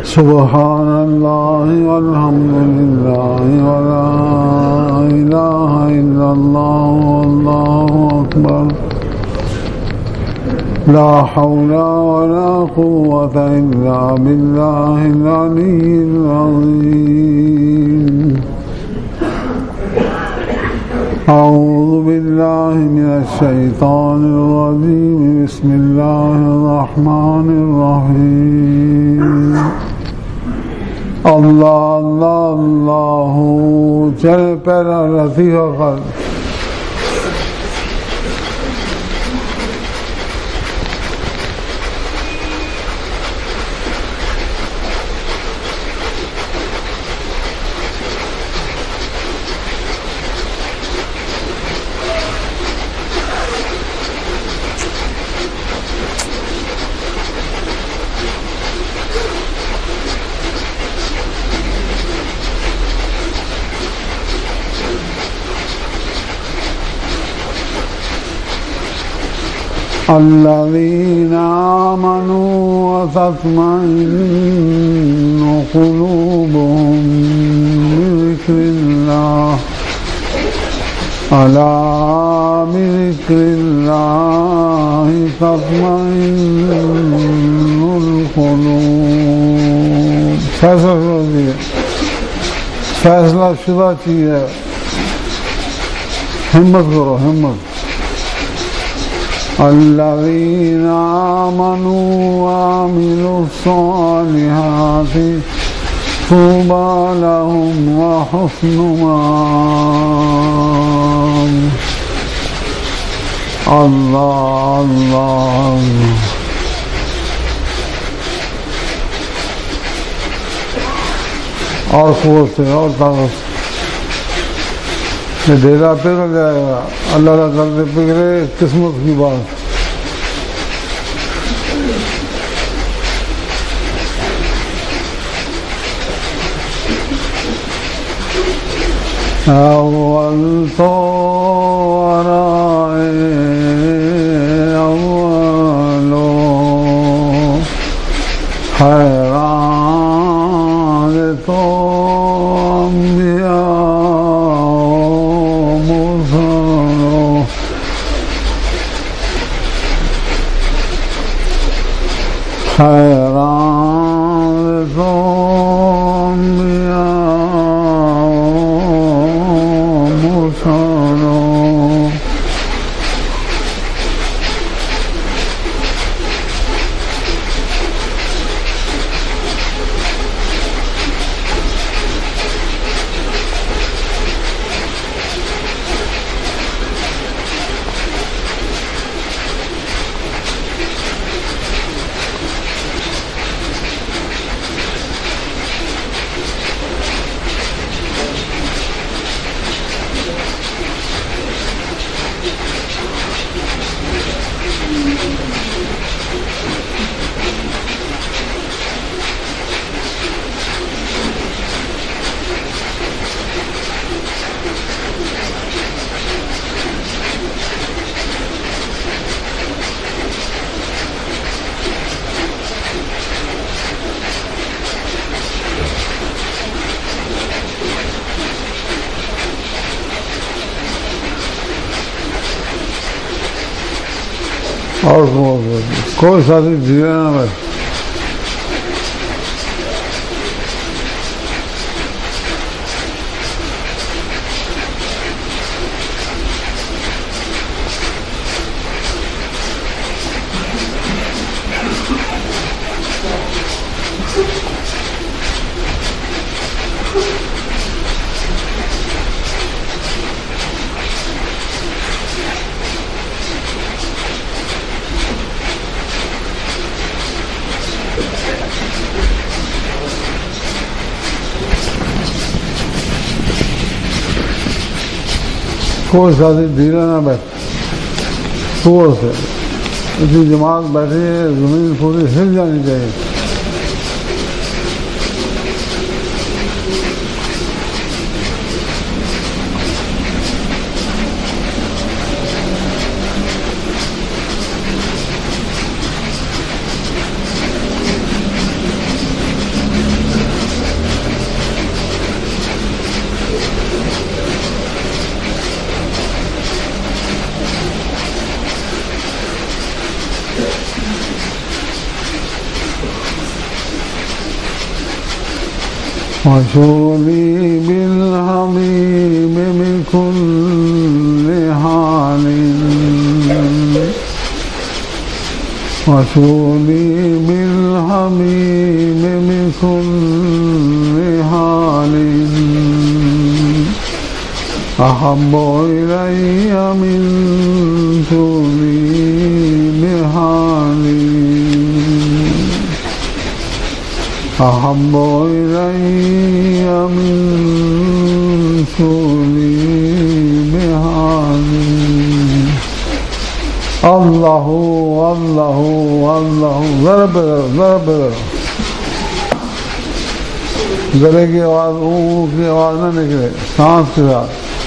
सुब्हानल्लाह वल्हम्दुलिल्लाह वला इलाहा इल्लल्लाह वल्लाहु अकबर ला हौला वला कुव्वता इल्ला बिल्लाहिल अलिय्यिल अज़ीम अऊज़ु बिल्लाहि मिनश शैतानिर रजीम बिस्मिल्लाहिर रहमानिर रहीम अल्लाह अल्लाह अल्लाहू चल पैरा लतीफ़ा कर الذين آمنوا وتطمئن قلوبهم بذكر الله ألا بذكر الله تطمئن القلوب फैसला शुदा चीज है हिम्मत करो हिम्मत الذين آمنوا وعملوا الصالحات طوبى لهم وحسن مآب الله الله और क़ुव्वत से और ताकत ये डेरा पिघल जाएगा अल्लाह अल्लाह करते पिघले किस्मत की बात अव्वल तो वराए अव्वलो हैरान तो अंबिया हैरान तो अंबिया मुर्सलो और कोई साथी धीरे ना बस कोई साथी धीरे ना बैठ शोर से इतनी जमात बैठी है जमीन पूरी हिल जानी चाहिए وشغلي بالحبيب بكل حال وشغلي بالحبيب بكل حال أحب إلي من شغلي بحالي أحب إلي من شغلي بحالي الله الله الله ضرب ضرب गले की आवाज की आवाज ना निकले सांस के साथ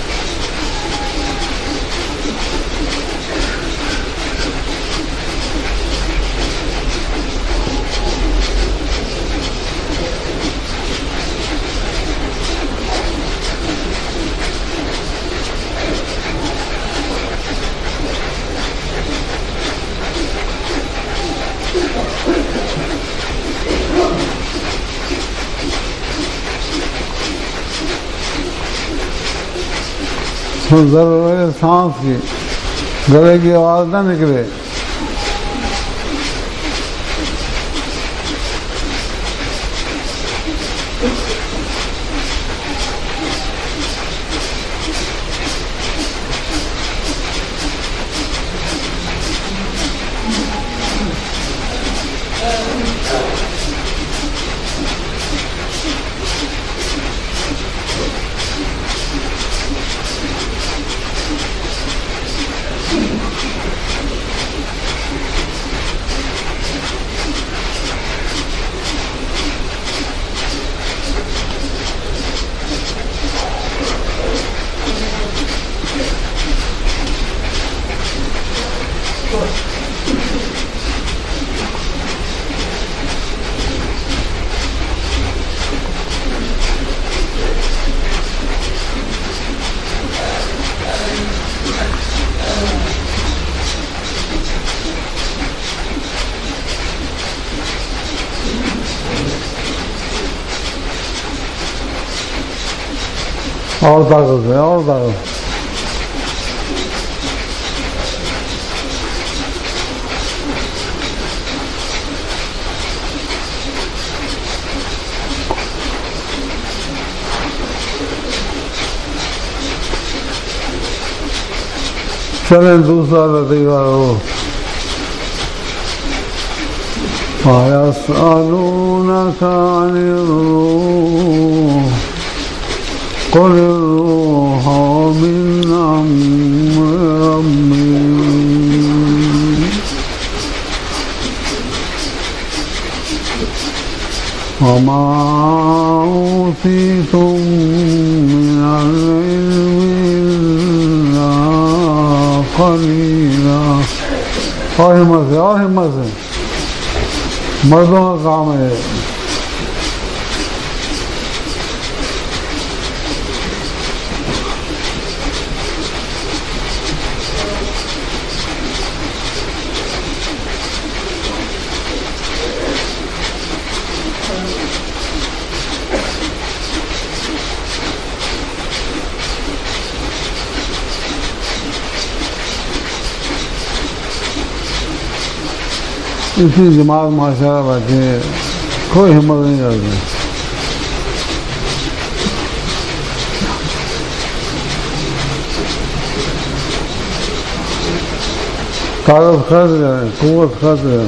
जरूर सांस की गले की आवाज ना निकले और ताकत है और ताकत चले दूसरा लतीफा हो ويسألونك عن الروح قل الروح من أمر ربي وما أوتيتم من العلم إلا قليلا और हिम्मत से मर्दों का काम है इसी जमात माशाल्लाह बैठे कोई हिम्मत नहीं करती ताकत खर्च करें कुव्वत खर्च करें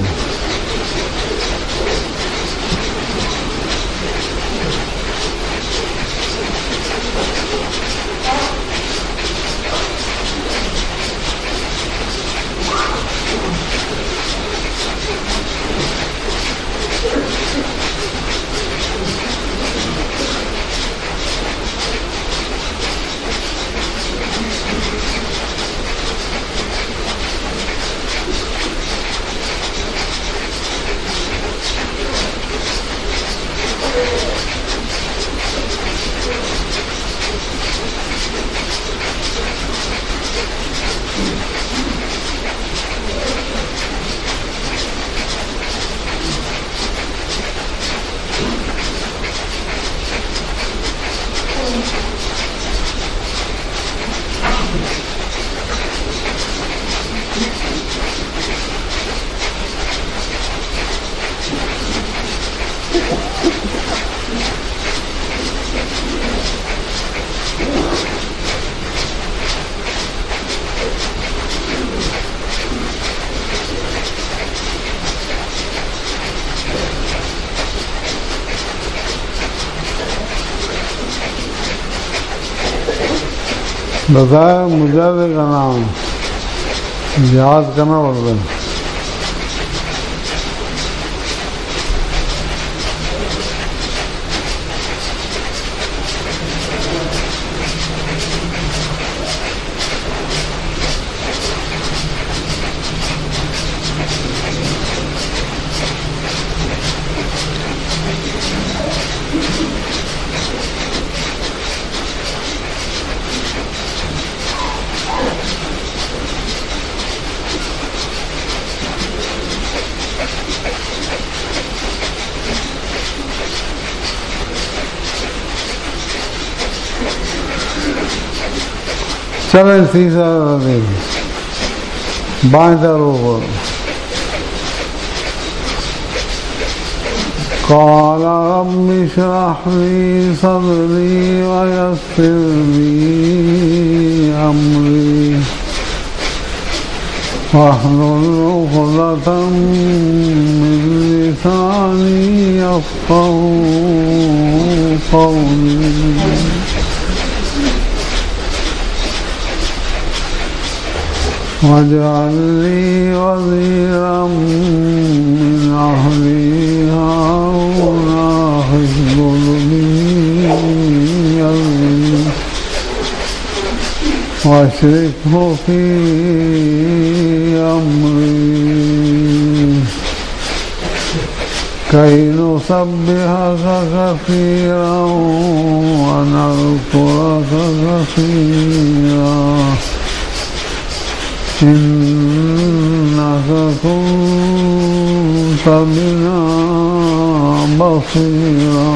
बताया मुजाहिद का नाम याद करना पड़ता है। चलें तीसरा बाएं तरफ ऊपर قال رب اشرح لي صدري ويسر لي أمري واحلل عقدة من لساني يفقهوا قولي واجعل لي وزيرا من أهلي هارون أخلد به أمري واشركه في أمري كي نسبحك كثيرا ونذكرك كثيرا إنك كنت بنا بصيرا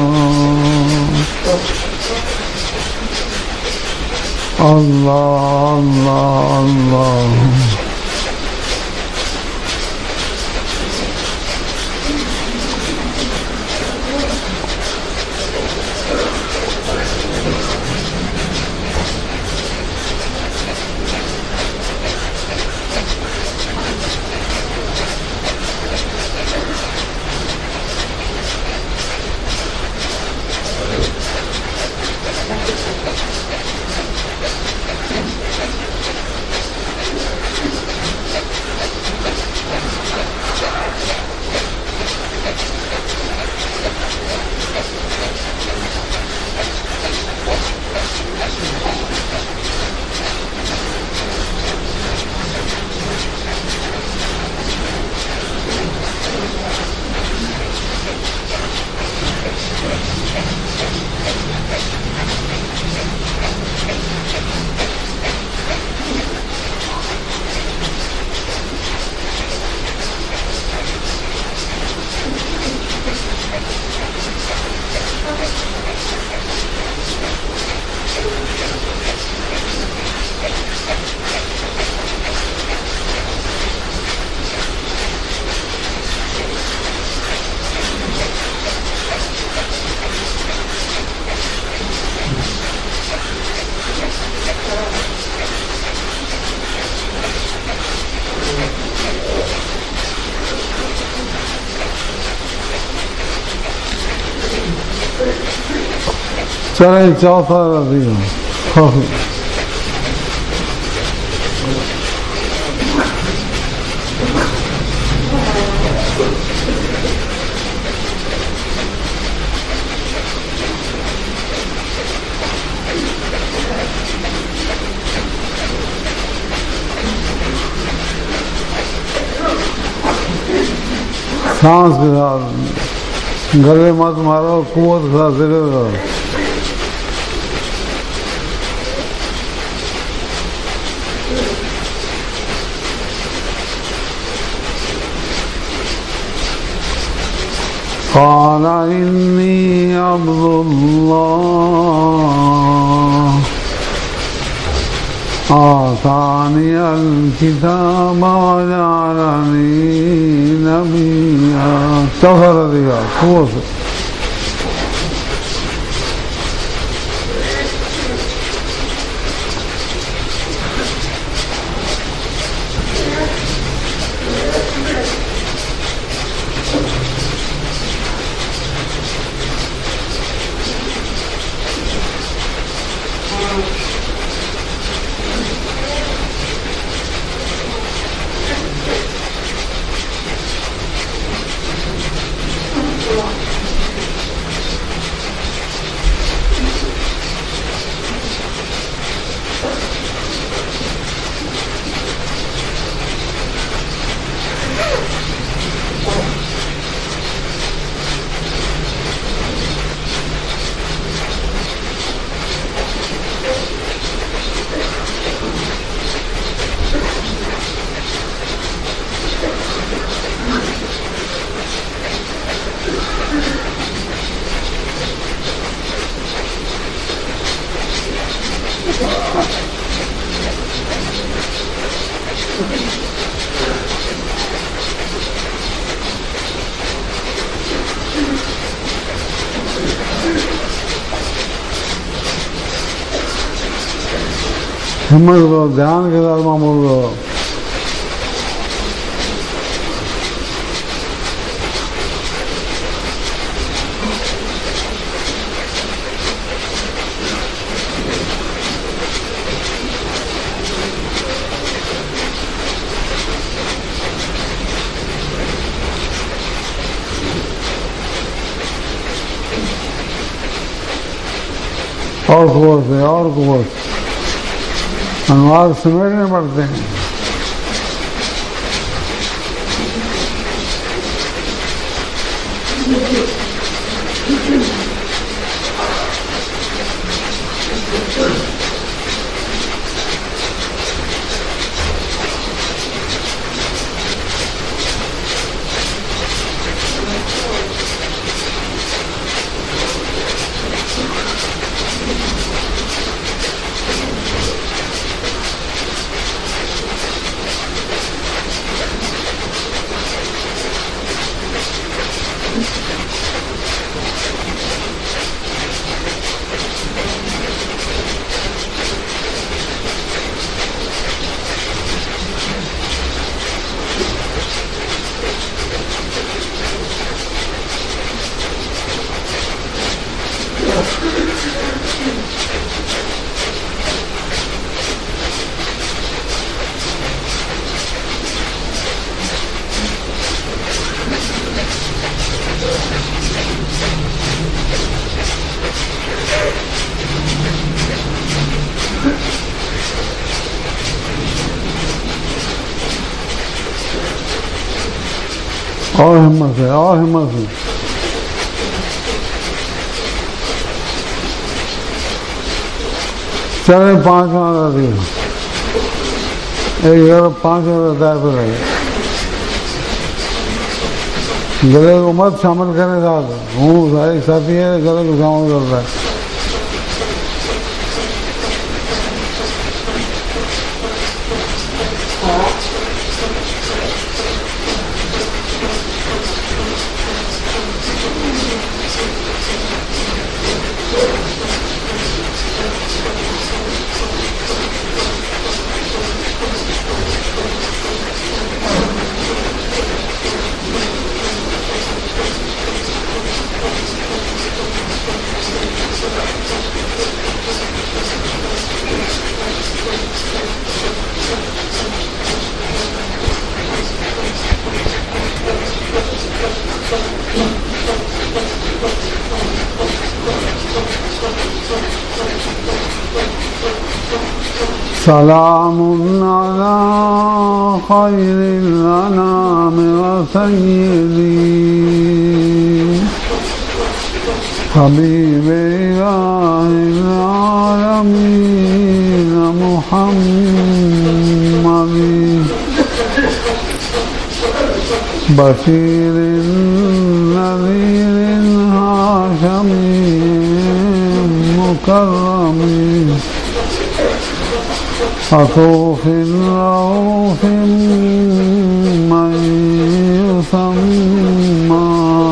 الله الله الله चलें चौथा रबीع सांस के साथ गले मत मारो, कुवत के साथ जिक्र करो। قال إني عبد الله آتاني الكتاب وجعلني نبيا سفر दिया खूब हिम्मत करो ध्यान के साथ मामूल करो और कुछ है और कुछ अनुवाद समेटने पड़ते हैं और हिम्मत है और हिम्मत है चले 5 मिनट दिए एक 5 मिनट तैयार पर रहे गले को मत शामिल करने साथ हूँ सारी साथी है गले को शामिल कर रहा है سلام على خير الأنام وسيدي حبيب إله العالمين محمد بشير نذير هاشمي مكرم عطوف رؤوف من يسمى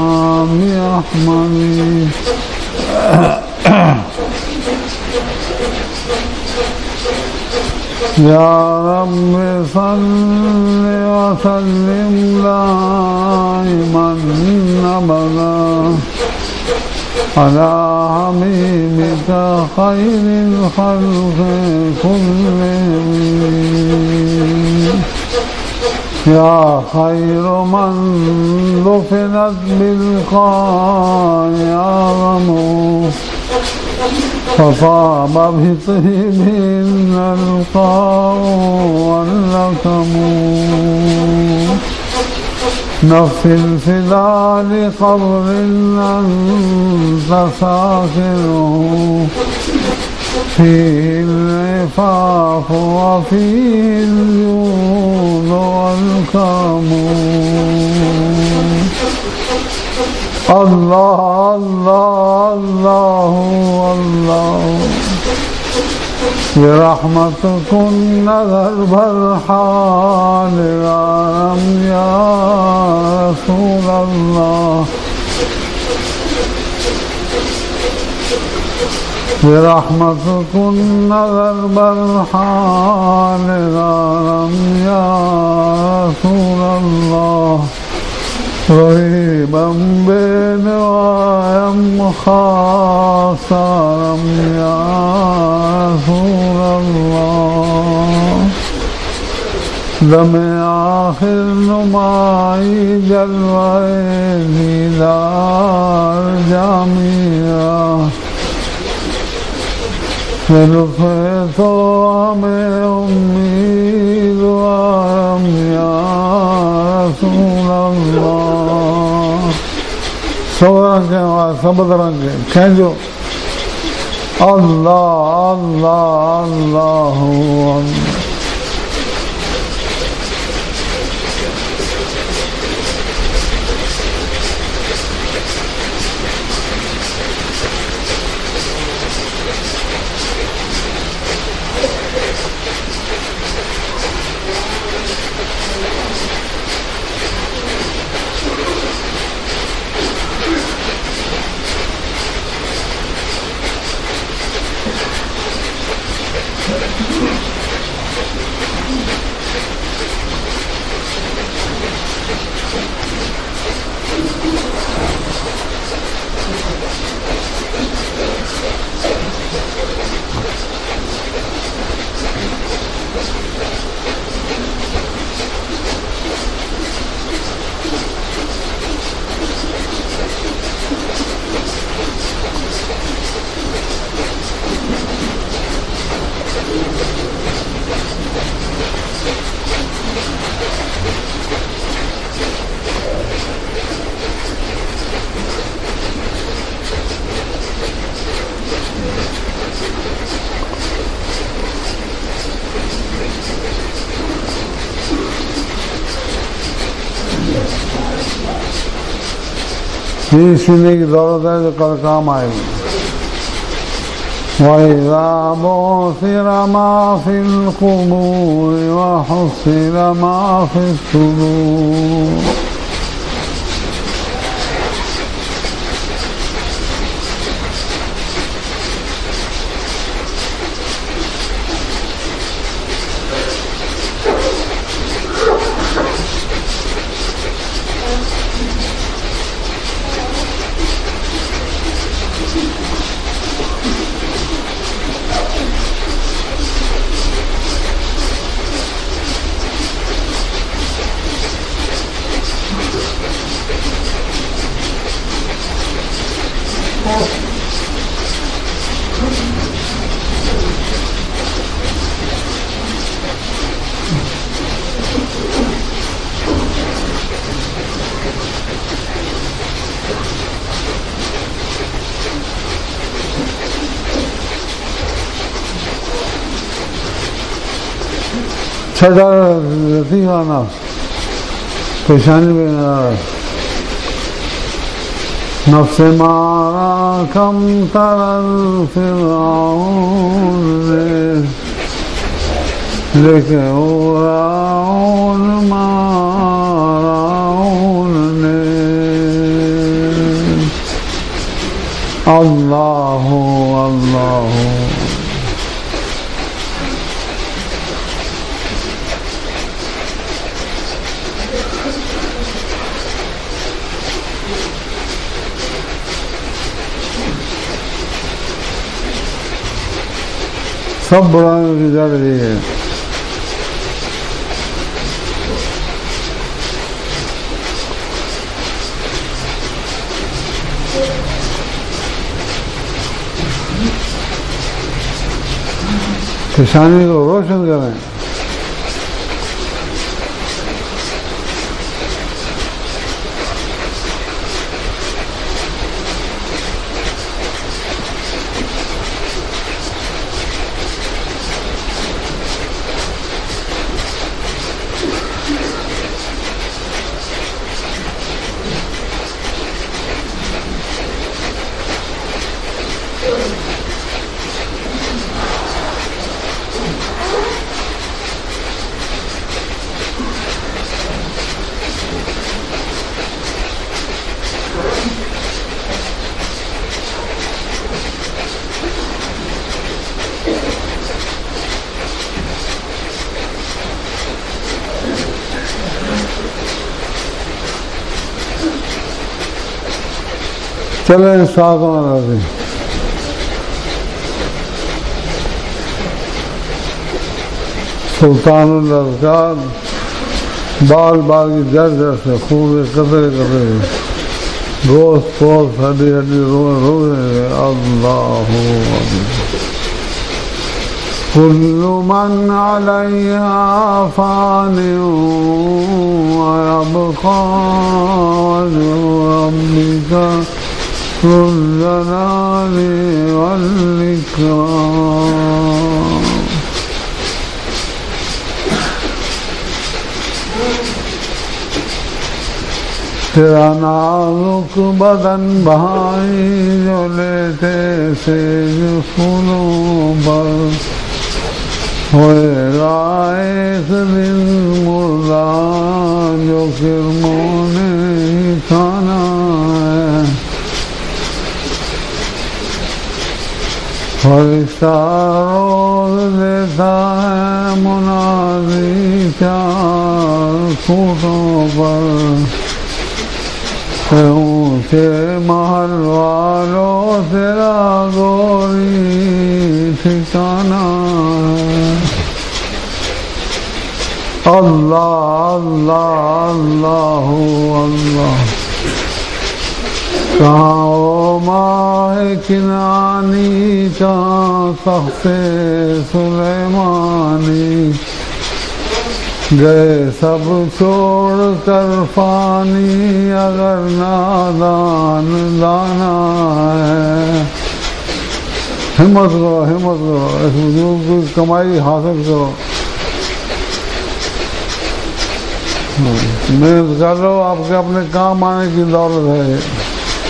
بأحمد يا رب صل وسلم دائما أبدا على حبيبك خير الخلق كلهم يا خير من دفنت بالقاع أعظمه فطاب بطيبهن القاع واللكم نفس الفداء لقبر أنت ساكنه فيه العفاف وفيه الجود والكرم الله الله الله الله برحمتكن ذرب الحال العالم يا رسول الله برحمتكن ذرب الحال العالم يا رسول الله رهيبا بنوايا خاصرا يا رسول الله دم آخر نمائی جلوائے دیدار جامعہ لطف تو ہمیں امیدوارم یا رسول اللہ سب رنگ کھینچو اللہ اللہ اللہ اللہ یہ سننے کی ضرورت ہے جو کل کام آئے گی وَإِذَا بُعْثِرَ مَا فِي الْقُبُورِ وَحُصِّرَ مَا فِي الصُّدُورِ چھٹا لطیفہ نفس پیشانی میں نفس مارا کم ترل فرعون लेकिन राउन माराउन ने अल्लाह अल्लाह सब बुराइयों की जड़ यही है। पेशानी को रोशन करें। चले सातवां राज़ी। सुल्तानुल अज़कार बाल बाल की जड़ जड़ से खूब कतरे कतरे गोश्त पोस्ट हड्डी हड्डी रोए अल्लाह कुल्लु मन अलैहा फ़ानिउ व यब्क़ा वजहु रब्बिका ज़ुल जलाली वल इकराम। तेरा नाजुक बदन भाई जो लेते से फूलों पर होएगा एक दिन मुर्दा जो किरमों ने खाना है। फरिश्ता रोज देता है मुनादी चार खूंटों पर ऊंचे महल वालों तेरा गोरी ठिकाना है। अल्लाह अल्लाह अल्लाह अल्लाह। कहाँ ओ माहे किनानी कहाँ तख्ते सुलेमानी गए सब छोड़ कर फानी अगर नादान दाना है। हिम्मत करो इस वजूद की कमाई हासिल करो। मेहनत कर लो आपके अपने काम आने की दौलत है।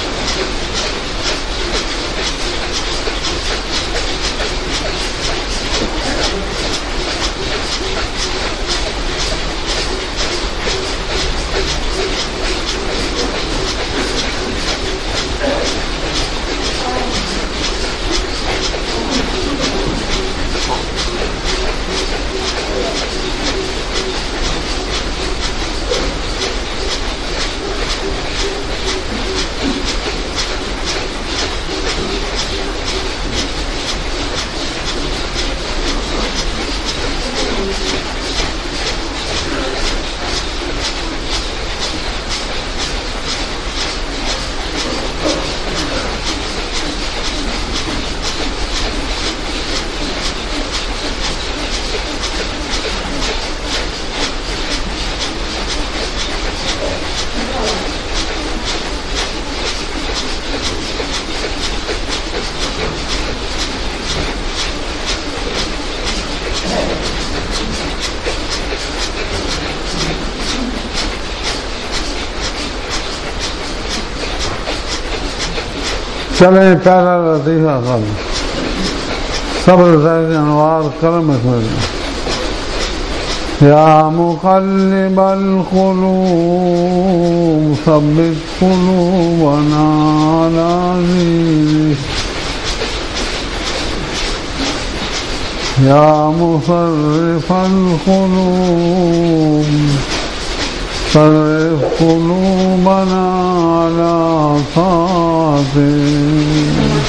चले पहला लतीफ़ा सब सब्र ज़ैक़ अनवार करम इसमें या मुक़ल्लिबल क़ुलूब सब्बित क़ुलूबना अला दीनिक या मुसर्रिफल क़ुलूब सर्रिफ क़ुलूबना अला ताअतिक।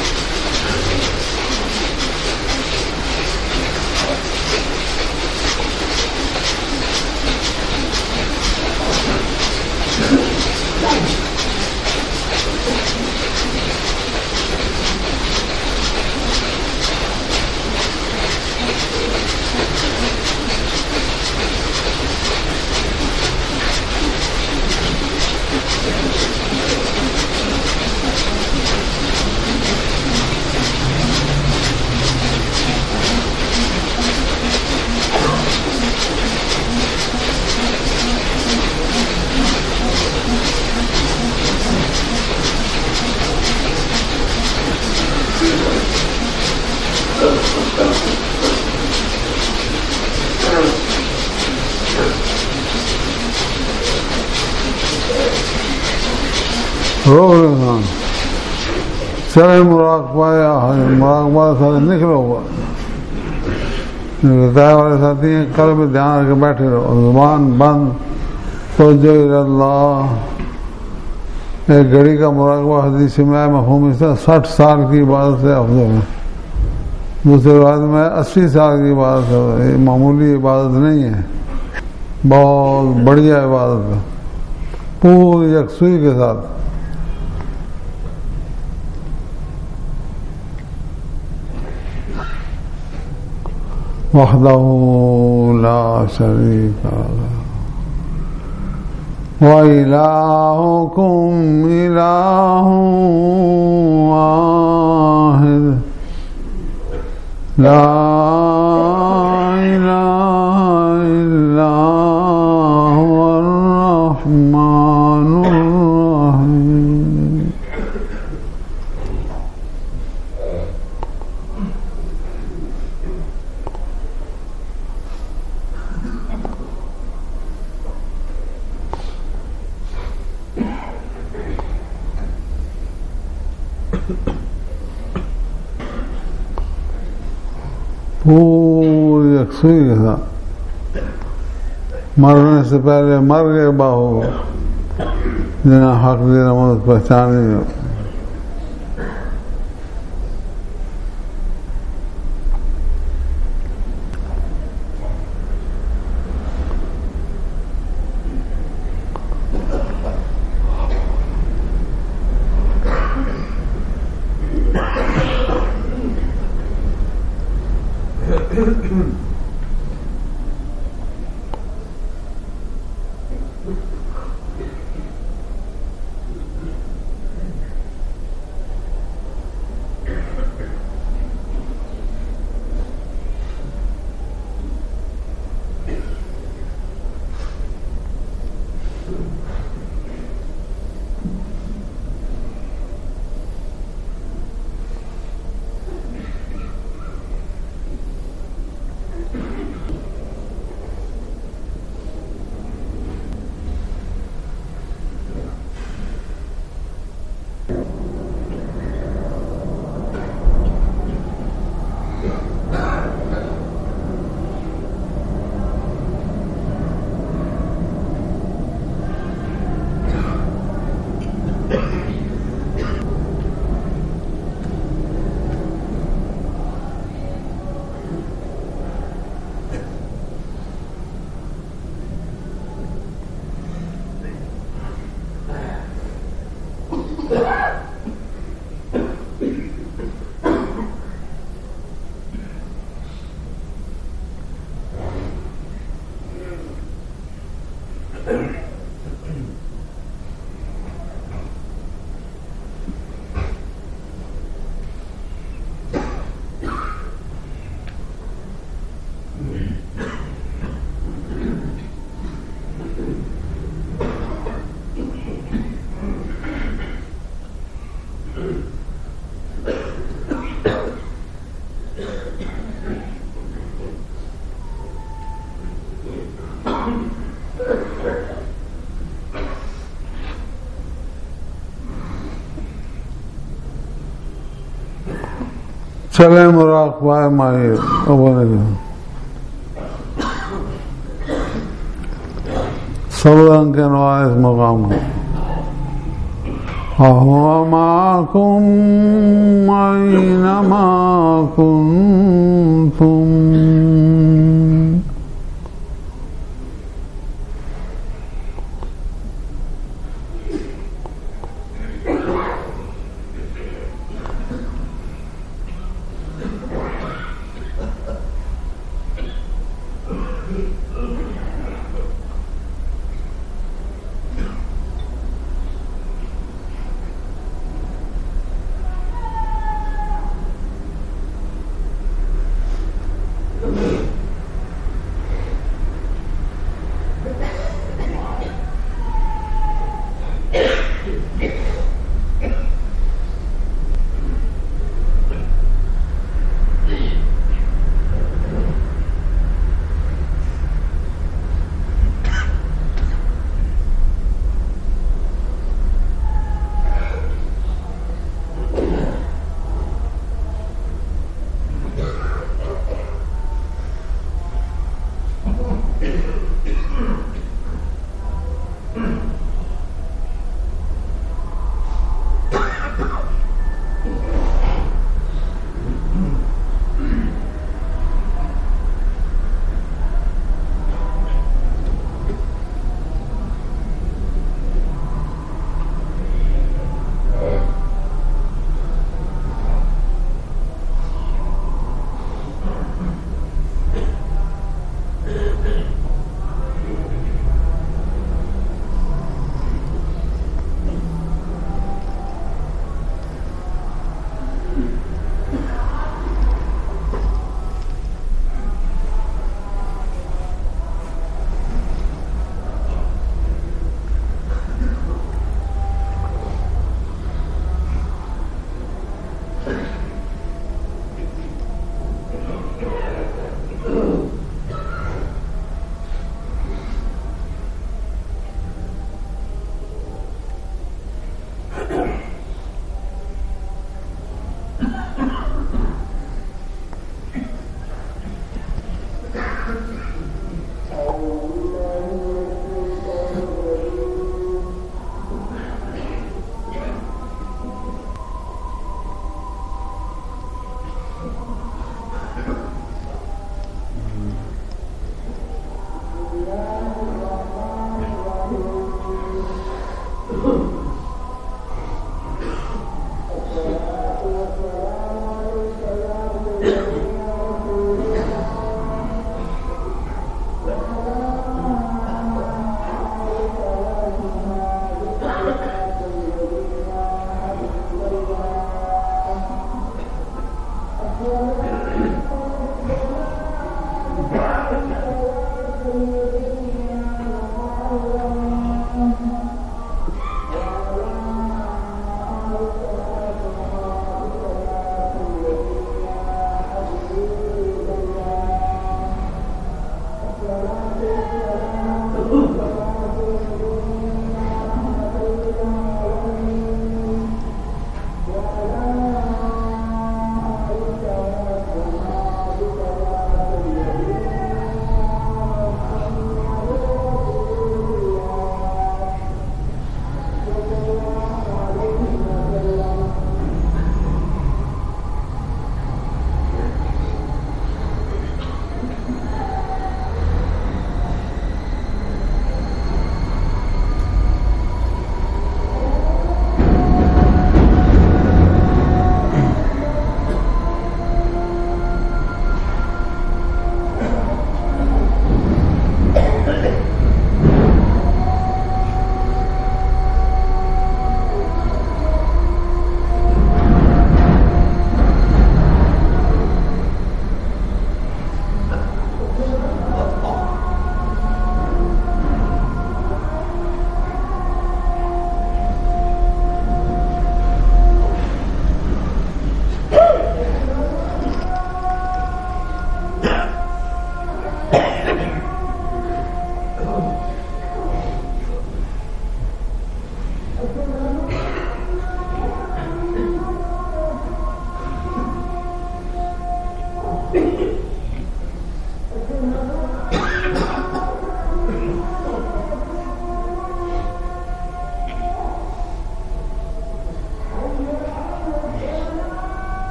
रोक इंसान चले मुराकबा या मुराकबा सारे निकलो हुआ बताए वाले साथी हैं कल में ध्यान रख बैठे रहो जुबान बंद तो जो अल्लाह एक घड़ी का मुराकबा हदीस में मफ़हूम इसका 60 साल की इबादत से अफजल है। दूसरे बात में 80 साल की इबादत है। ये मामूली इबादत नहीं है, बहुत बढ़िया इबादत है पूरी यकसुई के साथ। वहदहू ला शरीक लहू व इलाहुकुम इलाहुन वाहिद ला इलाहा इल्ला हुवल रहमानुर रहीम। पूरी यकसुई के साथ मरने से पहले मर गए बाहू जिन्हें हक दी नमज पहचानी हो। चले मुराक़बा माही सब रंग के नवाज इस मकाम को अहुवा माकुम ऐनमा कुन्तुम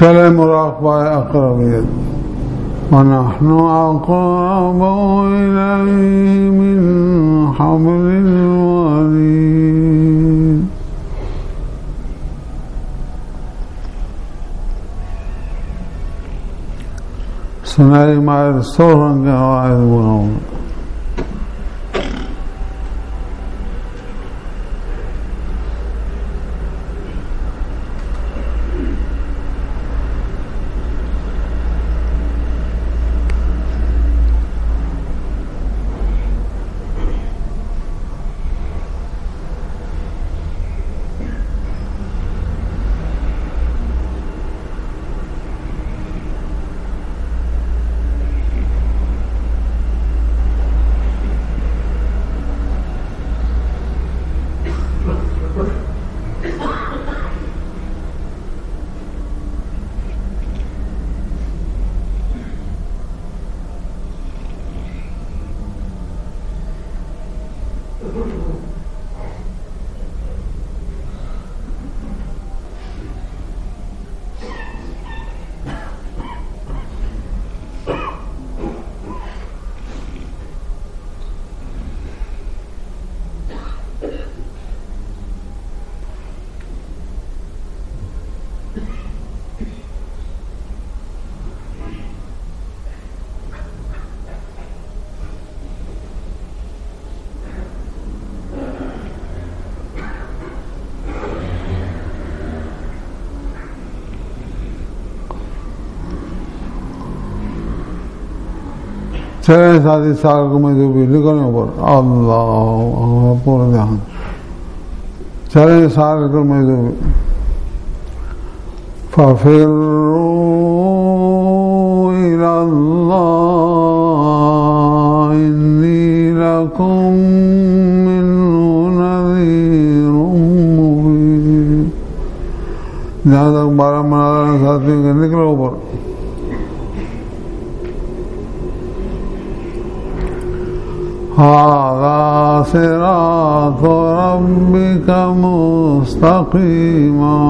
चले मुराक़बा अक़रबियत वनहनु अक़रबु इलैहि मिन हब्लिल वरीद। सुनाई मायर 16 के आयत बनाऊंगा। चले साथी साल को मैं जो भी लिखने पर अल्लाह पूरा ध्यान चले साल को मैं जो भी फफिरू इलल्लाह इन्नी लकुम मिन्हु नज़ीरुम मुबीन। जहाँ तक 12 मनाना साथियों के निकलो ऊपर हाज़ा सिरातु रब्बिका मुस्तक़ीमा।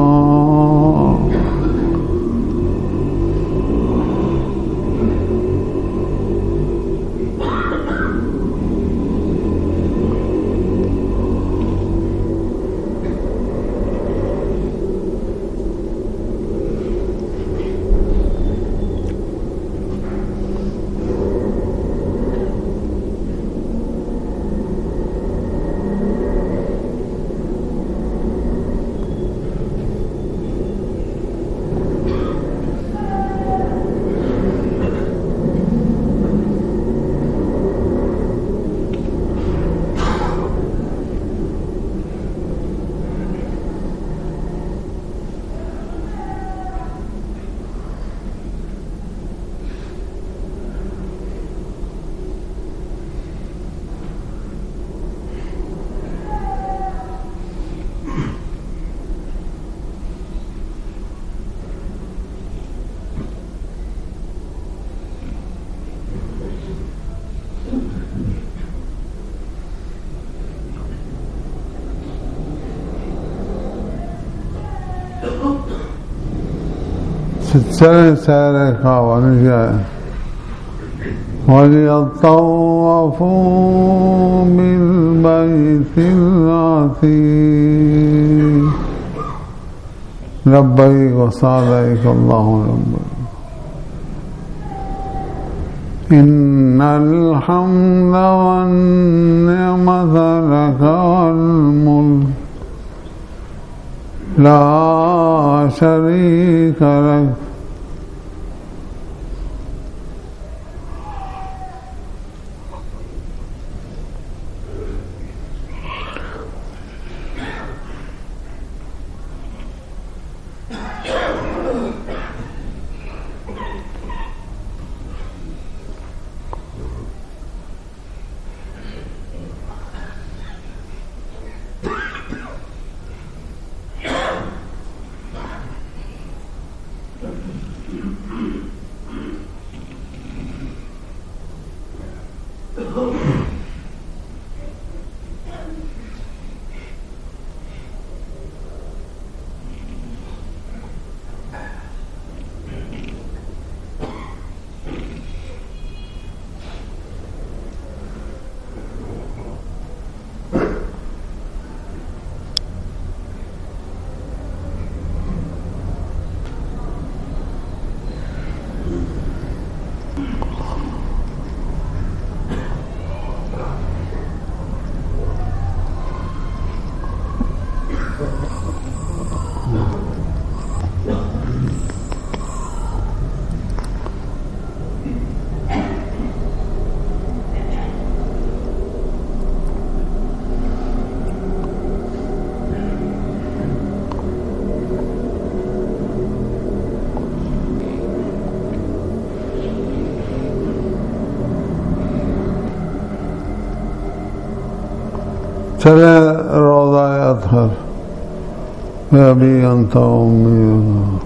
चले सैर खावन जाए वलियत्तवाफ़ू बिलबैतिल अतीक़ लब्बैक व सअदैक अल्लाहुम्मा लब्बैक इन्नल हम्दा वन निअमता लका वल मुल्क ला शरीक लक। चले रोज़ा अतहर अभी अंत उम्मीद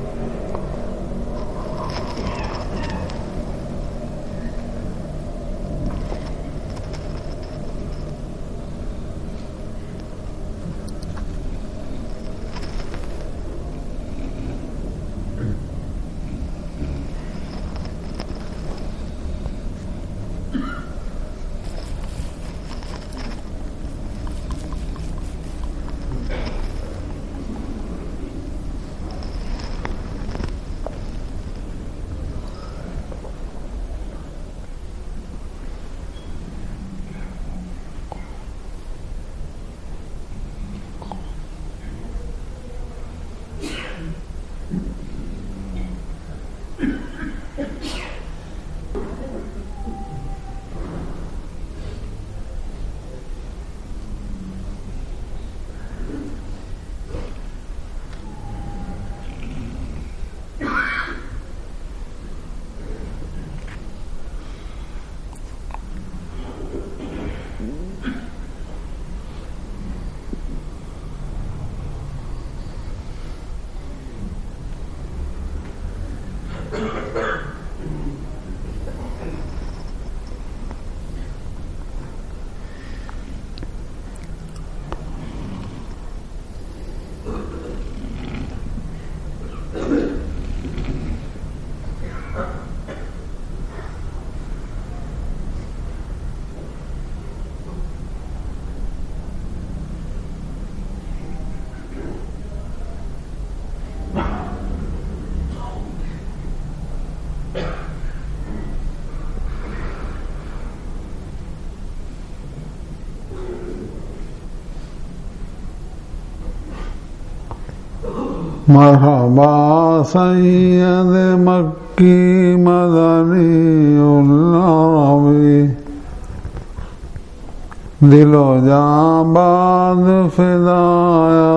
मरहबा सैयद मक्की मदनी उल्लावी दिलो जाबाद फिदाया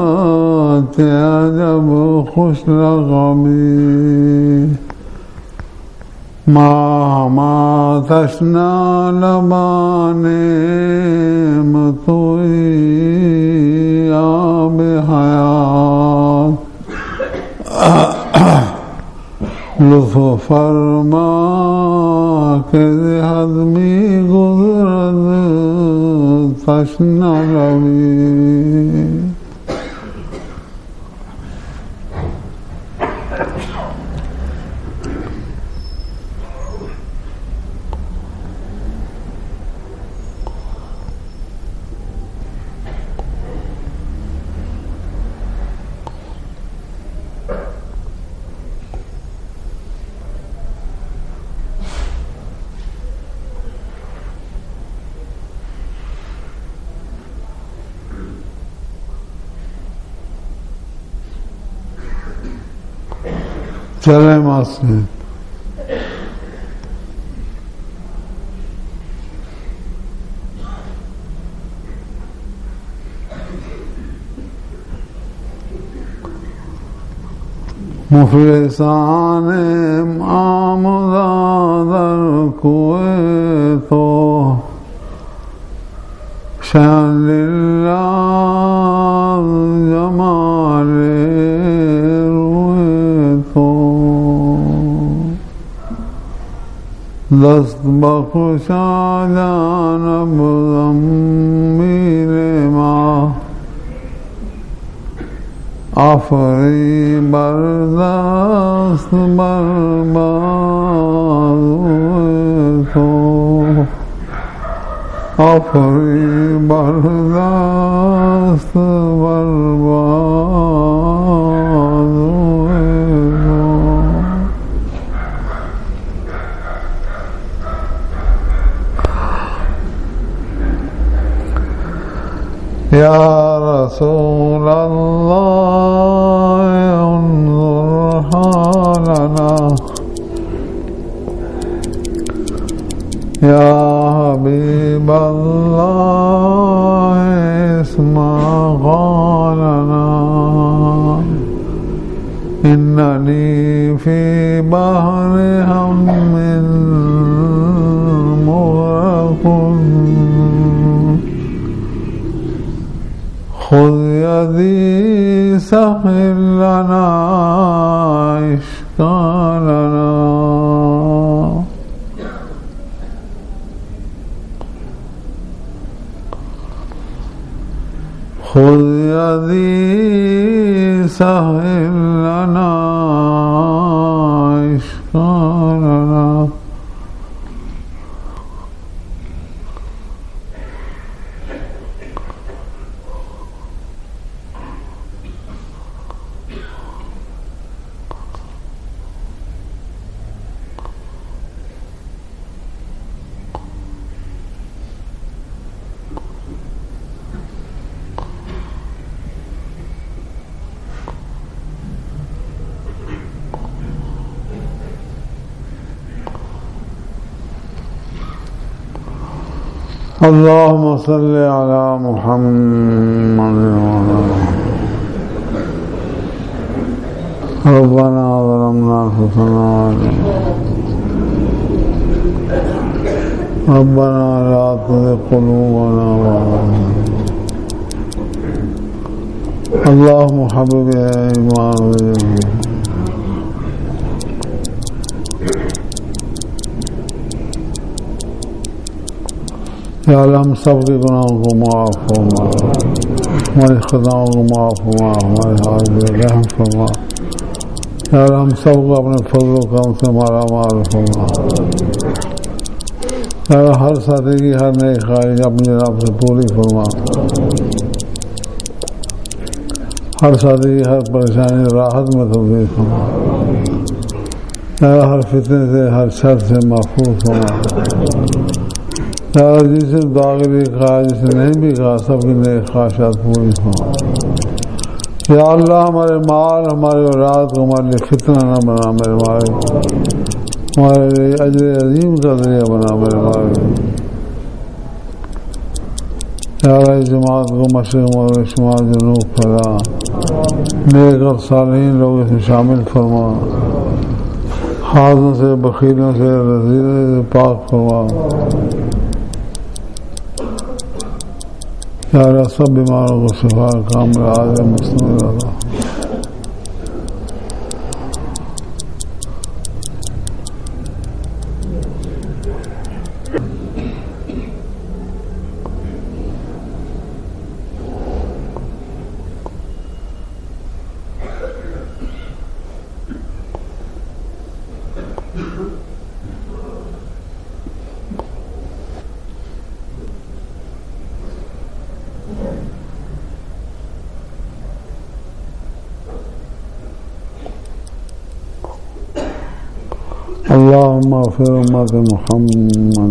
जब खुश रगबी मा तशना लबाने मतुई आब हयात लुत्फ़ फरमा के हज़मी गुज़रत तशना रवी चले मासे मुफलिसान आमदादर कुए तो शान लिल्लाह जमाले दस्त बख्शा जानब ज़म्मील माँ आफरी बर्दाश्त बर्बाद तो आफरी बर्दाश्त बर्बाद या रसूल अल्लाह उन्जुर हालना या हबीब अल्लाह इस्मा क़ालना इन्ननी फी बहरि हम्मिन मुग़रक़ुन سخر لنا إشكالنا خذ يدي سهل لنا إشكالنا اللهم صل على محمد ربنا ظلمنا أنفسنا ربنا لا تزغ قلوبنا اللهم حبب إيمان या अल्लाह हम सब के गुनाहों को माफ़ फरमा, हमारी खताओं को माफ़ फरमा, हमारे हाल में रहम फरमा। या अल्लाह हम सब को अपने फजल करम से माला माल फरमा। या अल्लाह हर साथी की हर नई ख्वाहिश अपनी जनाब से पूरी फरमा। हर साथी की हर परेशानी राहत में तब्दील फरमा। या अल्लाह हर फितने से हर शर से महफूज फरमा। जिसे दुआ के लिए कहा जिसे नहीं भी कहा सबकी नई ख्वाहिशात पूरी हो। या अल्लाह हमारे माल हमारे औलाद को हमारे लिए फितना न बना मेरे मालिक, हमारे लिए अजर अजीम का जरिया बना मेरे मालिक। या अल्लाह जमात को मशरिक़ मग़रिब शुमाल जनूब फैला, नेक और सालिहीन लोग इसमें शामिल फरमा। हाज़ों से बखीलों से रज़ीलों से पाक फरमा। या अल्लाह सब बीमारों को शिफा कामिल आजिल मुस्तमिल अता। اللهم اغفر أمة محمد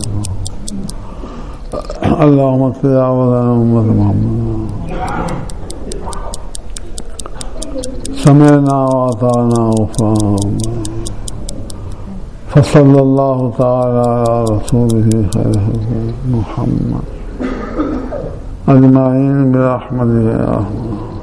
اللهم تجاوزنا أمة محمد سمعنا وأطعنا غفرانك فصلى الله تعالى على رسوله خير محمد أجمعين برحمتك يا رحمن